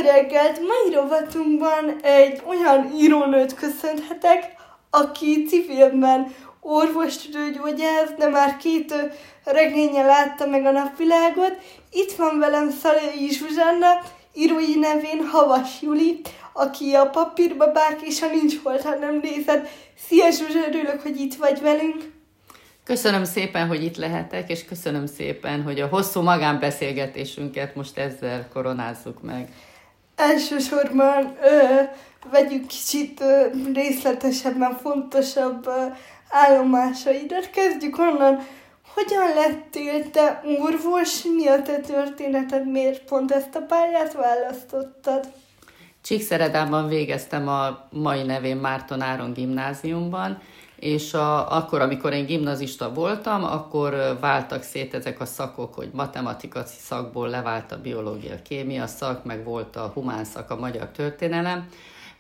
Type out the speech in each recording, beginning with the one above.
reggelt! Mai rovatunkban egy olyan írónőt köszönhetek, aki civilben orvostudógyógyász, de már 2 regénye látta meg a napvilágot. Itt van velem Szalai Zsuzsanna, írói nevén Havas Juli, aki a Papírbabák és a Nincs Hol, ha nem nézed. Szia Zsuzsa, örülök, hogy itt vagy velünk. Köszönöm szépen, hogy itt lehetek, és köszönöm szépen, hogy a hosszú magánbeszélgetésünket most ezzel koronázzuk meg. Elsősorban vegyük kicsit részletesebben fontosabb állomásaidat. Kezdjük onnan, hogyan lettél te orvos, mi a te történeted, miért pont ezt a pályát választottad? Csíkszeredában végeztem a mai nevén Márton Áron gimnáziumban, és akkor, amikor én gimnazista voltam, akkor váltak szét ezek a szakok, hogy matematika szakból levált a biológia, kémia szak, meg volt a humán szak, a magyar történelem,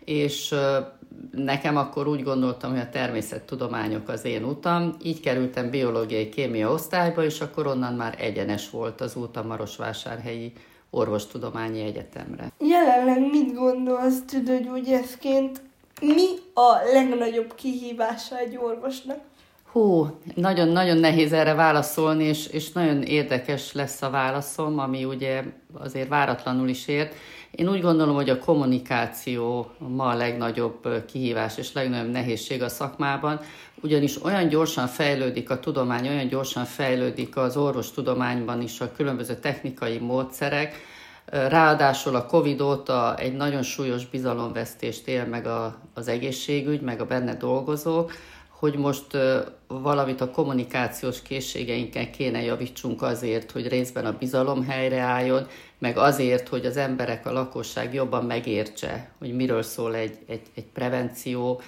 és nekem akkor úgy gondoltam, hogy a természettudományok az én utam, így kerültem biológiai kémia osztályba, és akkor onnan már egyenes volt az út a Marosvásárhelyi Orvostudományi Egyetemre. Jelenleg mit gondolsz tüdőgyógyászként? Mi a legnagyobb kihívása egy orvosnak? Nagyon-nagyon nehéz erre válaszolni, és nagyon érdekes lesz a válaszom, ami ugye azért váratlanul is ért. Én úgy gondolom, hogy a kommunikáció ma a legnagyobb kihívás és legnagyobb nehézség a szakmában, ugyanis olyan gyorsan fejlődik a tudomány, olyan gyorsan fejlődik az orvostudományban is a különböző technikai módszerek, ráadásul a Covid óta egy nagyon súlyos bizalomvesztést él meg az egészségügy, meg a benne dolgozók, hogy most valamit a kommunikációs készségeinken kéne javítsunk azért, hogy részben a bizalom helyreálljon, meg azért, hogy az emberek, a lakosság jobban megértse, hogy miről szól egy prevenció,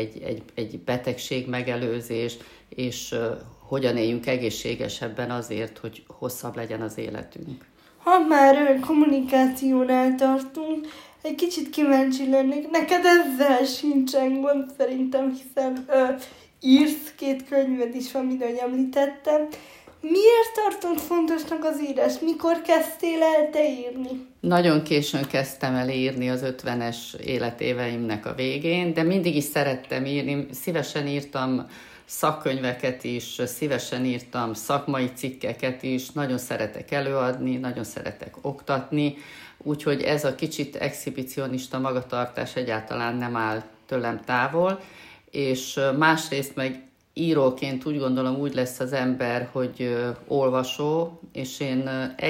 egy betegség megelőzés, és hogyan éljünk egészségesebben azért, hogy hosszabb legyen az életünk. Ha már kommunikációnál tartunk, egy kicsit kíváncsi lennék. Neked ezzel sincsen gond szerintem, hiszen írsz, 2 könyved is van, mint ahogy említettem. Miért tartod fontosnak az írás? Mikor kezdtél el te írni? Nagyon későn kezdtem el írni az 50-es életéveimnek a végén, de mindig is szerettem írni. Szívesen írtam szakkönyveket is, szívesen írtam szakmai cikkeket is, nagyon szeretek előadni, nagyon szeretek oktatni, úgyhogy ez a kicsit exhibicionista magatartás egyáltalán nem áll tőlem távol, és másrészt meg íróként úgy gondolom, úgy lesz az ember, hogy olvasó, és én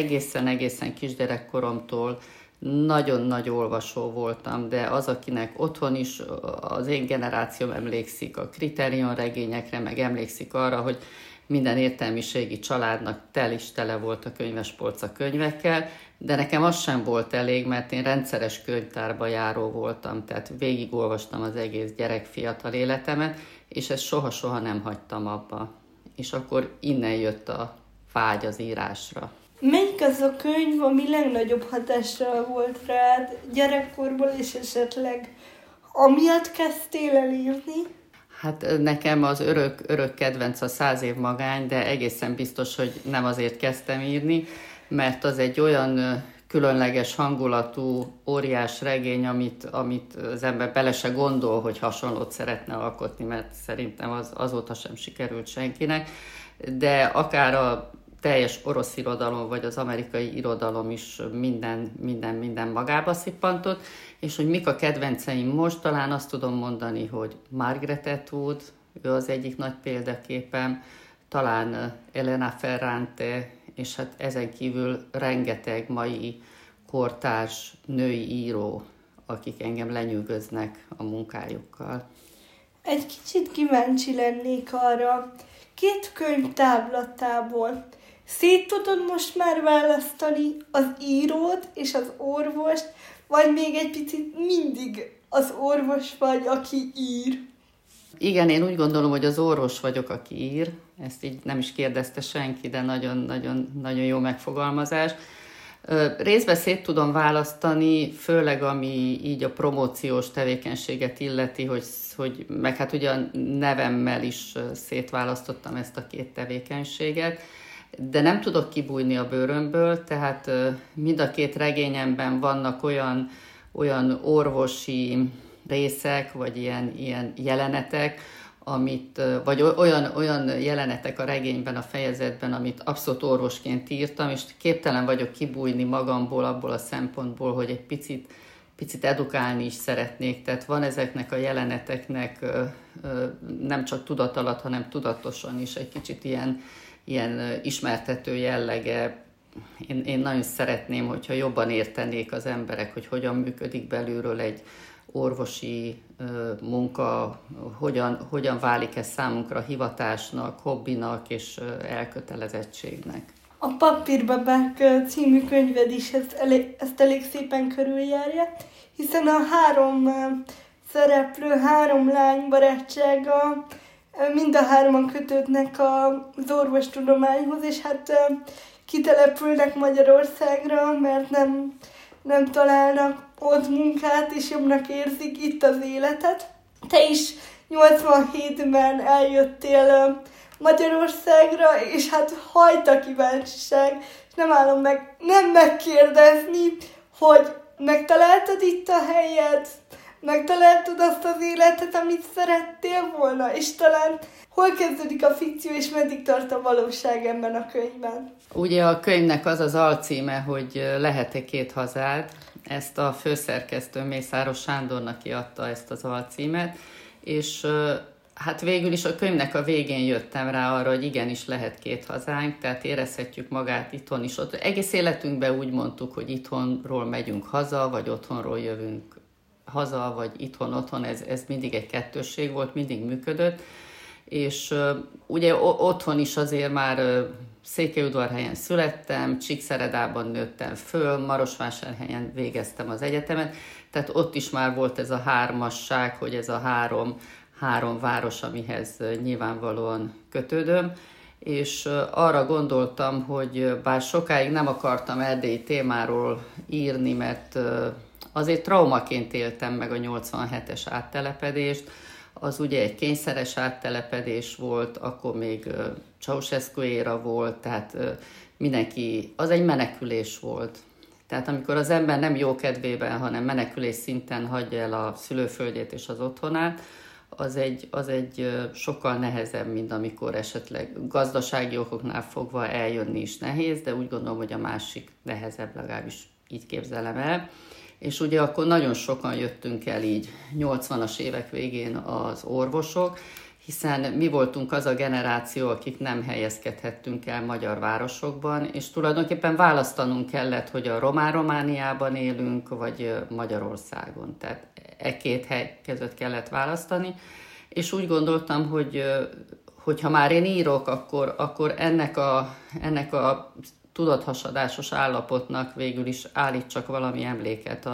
egészen kisgyerekkoromtól nagyon nagy olvasó voltam, de az, akinek otthon is az én generációm emlékszik a Kriterion regényekre, meg emlékszik arra, hogy minden értelmiségi családnak tele volt a könyvespolca könyvekkel, de nekem az sem volt elég, mert én rendszeres könyvtárba járó voltam, tehát végigolvastam az egész gyerek-fiatal életemet, és ezt soha nem hagytam abba. És akkor innen jött a vágy az írásra. Melyik az a könyv, ami legnagyobb hatással volt rád gyerekkorból, és esetleg amiatt kezdtél el írni? Hát nekem az örök kedvenc a 100 év magány, de egészen biztos, hogy nem azért kezdtem írni, mert az egy olyan különleges hangulatú, óriás regény, amit az ember bele se gondol, hogy hasonlót szeretne alkotni, mert szerintem az azóta sem sikerült senkinek, de akár a teljes orosz irodalom, vagy az amerikai irodalom is minden magába szippantott, és hogy mik a kedvenceim most, talán azt tudom mondani, hogy Margaret Atwood, ő az egyik nagy példaképem, talán Elena Ferrante, és hát ezen kívül rengeteg mai kortárs női író, akik engem lenyűgöznek a munkájukkal. Egy kicsit kíváncsi lennék arra, 2 könyv távlatából. Szét tudod most már választani az írót és az orvost, vagy még egy picit mindig az orvos vagy, aki ír? Igen, én úgy gondolom, hogy az orvos vagyok, aki ír. Ezt így nem is kérdezte senki, de nagyon jó megfogalmazás. Részben szét tudom választani, főleg ami így a promóciós tevékenységet illeti, hogy meg hát ugye a nevemmel is szétválasztottam ezt a 2 tevékenységet. de nem tudok kibújni a bőrömből, tehát mind a két regényemben vannak olyan orvosi részek, vagy ilyen jelenetek, vagy olyan jelenetek a regényben, a fejezetben, amit abszolút orvosként írtam, és képtelen vagyok kibújni magamból abból a szempontból, hogy egy picit edukálni is szeretnék. Tehát van ezeknek a jeleneteknek nem csak tudat alatt, hanem tudatosan is egy kicsit ilyen ismertető jellege. Én nagyon szeretném, hogyha jobban értenék az emberek, hogy hogyan működik belülről egy orvosi munka, hogyan válik ez számunkra hivatásnak, hobbinak és elkötelezettségnek. A Papírbabák című könyved is ezt elég szépen körüljárja, hiszen a 3 szereplő, 3 lány barátsága mind a 3-an kötődnek az orvostudományhoz, és hát kitelepülnek Magyarországra, mert nem találnak ott munkát, és jobbnak érzik itt az életet. Te is 87-ben eljöttél Magyarországra, és hát hajt a kíváncsiság, és nem állom meg nem megkérdezni, hogy megtaláltad itt a helyet, megtaláltad azt az életet, amit szerettél volna, és talán hol kezdődik a fikció, és meddig tart a valóság ebben a könyvben? Ugye a könyvnek az az alcíme, hogy Lehet-e 2 hazád? Ezt a főszerkesztő Mészáros Sándornak kiadta ezt az alcímet, és hát végül is a könyvnek a végén jöttem rá arra, hogy igenis lehet 2 hazánk, tehát érezhetjük magát itthon is. Ott egész életünkben úgy mondtuk, hogy itthonról megyünk haza, vagy otthonról jövünk haza, vagy itthon, ez mindig egy kettősség volt, mindig működött, és ugye otthon is azért már Székelyudvarhelyen születtem, Csíkszeredában nőttem föl, Marosvásárhelyen végeztem az egyetemet, tehát ott is már volt ez a 3-asság, hogy ez a három város, amihez nyilvánvalóan kötődöm, és arra gondoltam, hogy bár sokáig nem akartam erdélyi témáról írni, mert azért traumaként éltem meg a 87-es áttelepedést, az ugye egy kényszeres áttelepedés volt, akkor még Ceausescu éra volt, tehát az egy menekülés volt. Tehát amikor az ember nem jó kedvében, hanem menekülés szinten hagyja el a szülőföldjét és az otthonát, az egy sokkal nehezebb, mint amikor esetleg gazdasági okoknál fogva eljönni is nehéz, de úgy gondolom, hogy a másik nehezebb, legalábbis így képzelem el. És ugye akkor nagyon sokan jöttünk el így 80-as évek végén az orvosok, hiszen mi voltunk az a generáció, akik nem helyezkedhettünk el magyar városokban, és tulajdonképpen választanunk kellett, hogy a Romániában élünk, vagy Magyarországon. Tehát 2 hely között kellett választani, és úgy gondoltam, hogy ha már én írok, akkor ennek a tudathasadásos állapotnak végül is állítsak valami emléket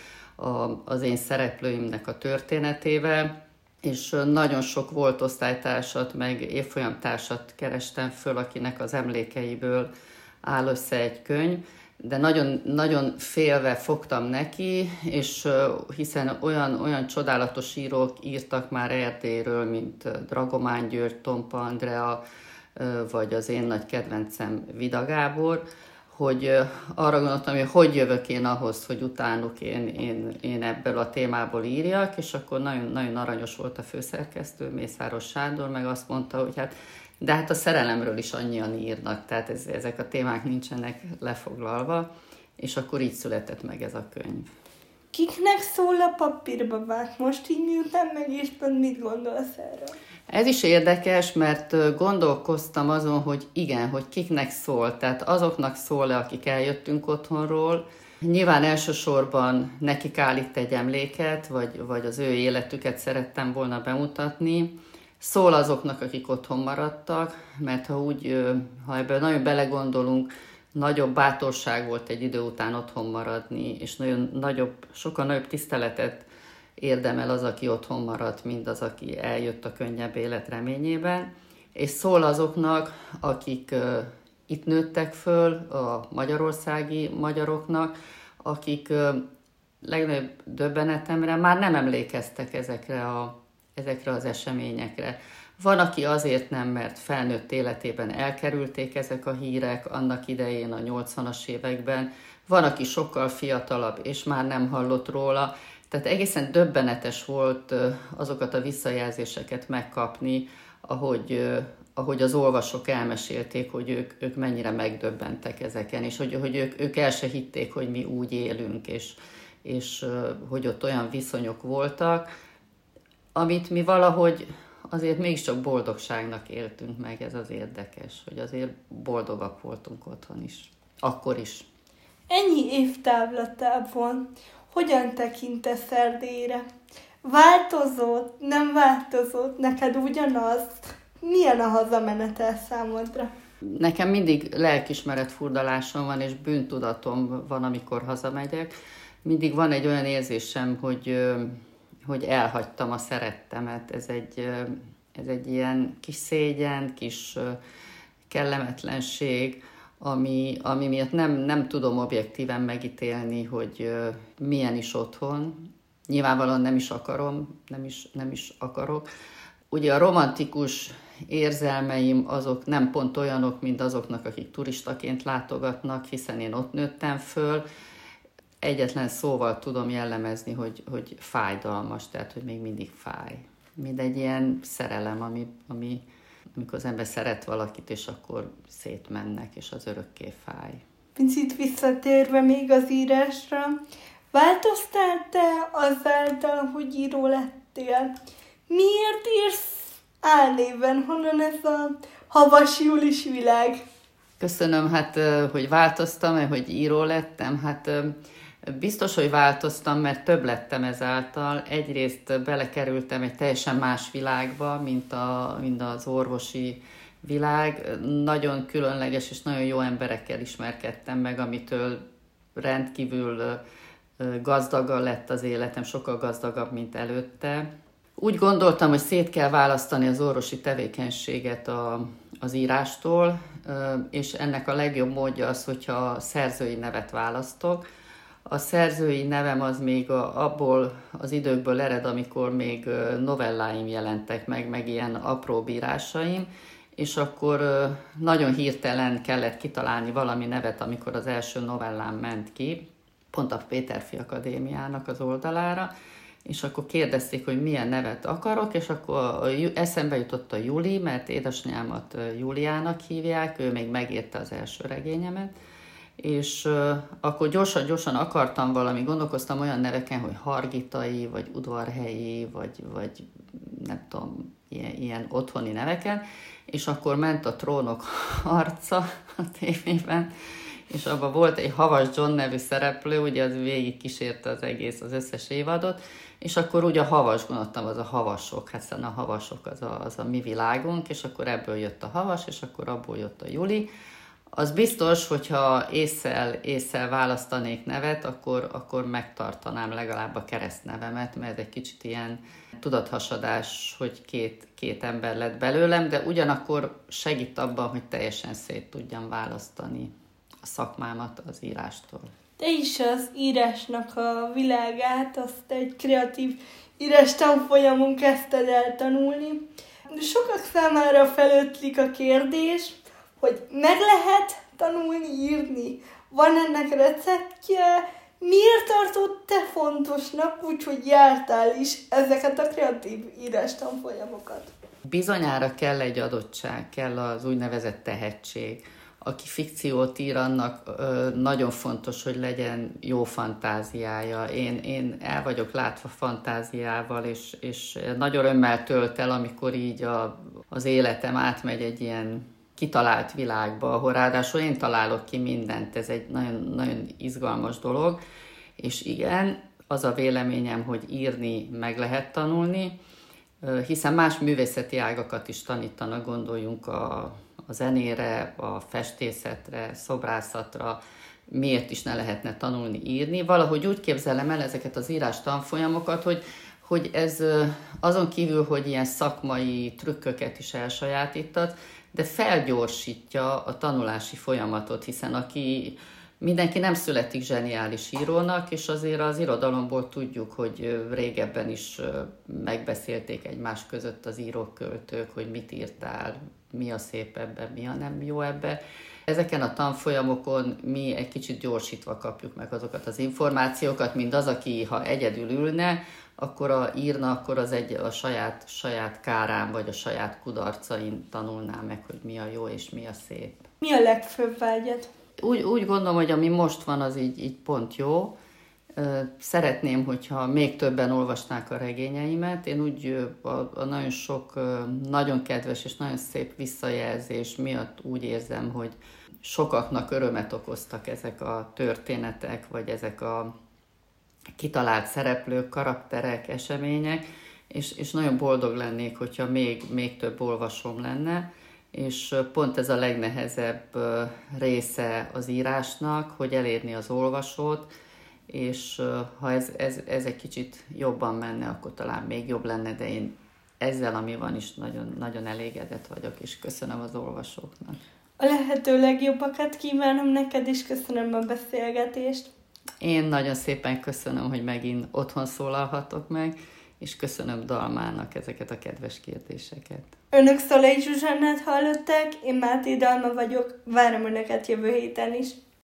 az én szereplőimnek a történetével, és nagyon sok volt osztálytársat, meg évfolyamtársat kerestem föl, akinek az emlékeiből áll össze egy könyv, de nagyon, nagyon félve fogtam neki, és hiszen olyan csodálatos írók írtak már Erdélyről, mint Dragomán György, Tompa Andrea, vagy az én nagy kedvencem Vida Gábor, hogy arra gondoltam, hogy jövök én ahhoz, hogy utánuk én ebből a témából írjak, és akkor nagyon, nagyon aranyos volt a főszerkesztő, Mészáros Sándor, meg azt mondta, hogy hát a szerelemről is annyian írnak, tehát ezek a témák nincsenek lefoglalva, és akkor így született meg ez a könyv. Kiknek szól a Papírbabák? Most így miután megírtad, mit gondolsz erről? Ez is érdekes, mert gondolkoztam azon, hogy igen, hogy kiknek szól, tehát azoknak szól-e, akik eljöttünk otthonról. Nyilván elsősorban nekik állít egy emléket, vagy az ő életüket szerettem volna bemutatni. Szól azoknak, akik otthon maradtak, mert ha ebben nagyon belegondolunk, nagyobb bátorság volt egy idő után otthon maradni, és sokkal nagyobb tiszteletet érdemel az, aki otthon maradt, mint az, aki eljött a könnyebb élet reményében. És szól azoknak, akik itt nőttek föl, a magyarországi magyaroknak, akik legnagyobb döbbenetemre már nem emlékeztek ezekre az eseményekre. Van, aki azért nem, mert felnőtt életében elkerülték ezek a hírek, annak idején a 80-as években. Van, aki sokkal fiatalabb, és már nem hallott róla. Tehát egészen döbbenetes volt azokat a visszajelzéseket megkapni, ahogy az olvasók elmesélték, hogy ők mennyire megdöbbentek ezeken, és hogy ők el se hitték, hogy mi úgy élünk, és hogy ott olyan viszonyok voltak, amit mi valahogy azért mégiscsak boldogságnak éltünk meg, ez az érdekes, hogy azért boldogak voltunk otthon is, akkor is. Ennyi évtávlatában hogyan tekintesz Erdélyre? Változott, nem változott, neked ugyanaz? Milyen a hazamenetel számodra? Nekem mindig lelkismeret furdalásom van, és bűntudatom van, amikor hazamegyek. Mindig van egy olyan érzésem, hogy elhagytam a szerettemet. Ez egy ilyen kis szégyen, kis kellemetlenség, ami miatt nem tudom objektíven megítélni, hogy milyen is otthon. Nyilvánvalóan nem is akarom, nem is akarok. Ugye a romantikus érzelmeim azok nem pont olyanok, mint azoknak, akik turistaként látogatnak, hiszen én ott nőttem föl. Egyetlen szóval tudom jellemezni, hogy fájdalmas, tehát hogy még mindig fáj. Mint egy ilyen szerelem, amikor az ember szeret valakit, és akkor szétmennek, és az örökké fáj. Picit visszatérve még az írásra, változtál te azáltal, hogy író lettél? Miért írsz álnéven? Honnan ez a havas Julis világ? Köszönöm, hogy változtam, hogy író lettem. Biztos, hogy változtam, mert több lettem ezáltal. Egyrészt belekerültem egy teljesen más világba, mint az orvosi világ. Nagyon különleges és nagyon jó emberekkel ismerkedtem meg, amitől rendkívül gazdaga lett az életem, sokkal gazdagabb, mint előtte. Úgy gondoltam, hogy szét kell választani az orvosi tevékenységet az írástól, és ennek a legjobb módja az, hogyha szerzői nevet választok. A szerzői nevem az még abból az időkből ered, amikor még novelláim jelentek meg ilyen apróbb írásaim, és akkor nagyon hirtelen kellett kitalálni valami nevet, amikor az első novellám ment ki, pont a Péterfi Akadémiának az oldalára, és akkor kérdezték, hogy milyen nevet akarok, és akkor eszembe jutott a Juli, mert édesanyámat Júliának hívják, ő még megírta az első regényemet, és akkor gyorsan akartam gondolkoztam olyan neveken, hogy Hargitai, vagy Udvarhelyi, vagy nem tudom, ilyen otthoni neveken, és akkor ment a Trónok harca a tévében, és abban volt egy Havas John nevű szereplő, ugye az végig kísérte az összes évadot, és akkor úgy a havas, gondoltam, az a havasok, hiszen a havasok az a mi világunk, és akkor ebből jött a havas, és akkor abból jött a Juli. Az biztos, hogyha ésszel választanék nevet, akkor megtartanám legalább a keresztnevemet, mert egy kicsit ilyen tudathasadás, hogy két ember lett belőlem, de ugyanakkor segít abban, hogy teljesen szét tudjam választani a szakmámat az írástól. Te is az írásnak a világát, azt egy kreatív írás tanfolyamon kezdted el tanulni. Sokak számára felötlik a kérdés, hogy meg lehet tanulni írni? Van ennek receptje? Miért tartott te fontosnak, úgyhogy jártál is ezeket a kreatív írás tanfolyamokat? Bizonyára kell egy adottság, kell az úgynevezett tehetség. Aki fikciót ír, annak nagyon fontos, hogy legyen jó fantáziája. Én el vagyok látva fantáziával, és nagyon örömmel tölt el, amikor így az életem átmegy egy ilyen kitalált világba, ahol ráadásul én találok ki mindent. Ez egy nagyon, nagyon izgalmas dolog. És igen, az a véleményem, hogy írni meg lehet tanulni, hiszen más művészeti ágakat is tanítanak, gondoljunk a zenére, a festészetre, szobrászatra, miért is ne lehetne tanulni írni. Valahogy úgy képzelem el ezeket az írás tanfolyamokat, hogy ez azon kívül, hogy ilyen szakmai trükköket is elsajátítat, de felgyorsítja a tanulási folyamatot, hiszen aki mindenki nem születik zseniális írónak, és azért az irodalomból tudjuk, hogy régebben is megbeszélték egymás között az írók, költők, hogy mit írtál, mi a szép ebben, mi a nem jó ebben. Ezeken a tanfolyamokon mi egy kicsit gyorsítva kapjuk meg azokat az információkat, mint az, aki ha egyedül ülne, akkor írna, akkor az a saját kárán, vagy a saját kudarcain tanulná meg, hogy mi a jó és mi a szép. Mi a legfőbb vágyad? Úgy gondolom, hogy ami most van, az így pont jó. Szeretném, hogyha még többen olvasnák a regényeimet. Én úgy a nagyon sok, nagyon kedves és nagyon szép visszajelzés miatt úgy érzem, hogy sokaknak örömet okoztak ezek a történetek, vagy ezek a kitalált szereplők, karakterek, események, és nagyon boldog lennék, hogyha még több olvasom lenne, és pont ez a legnehezebb része az írásnak, hogy elérni az olvasót, és ha ez egy kicsit jobban menne, akkor talán még jobb lenne, de én ezzel, ami van is nagyon, nagyon elégedett vagyok, és köszönöm az olvasóknak. A lehető legjobbakat kívánom neked, és köszönöm a beszélgetést. Én nagyon szépen köszönöm, hogy megint otthon szólalhatok meg, és köszönöm Dalmának ezeket a kedves kérdéseket. Önök Szalai Zsuzsannát hallották, én Máté Dalma vagyok, várom Önöket jövő héten is.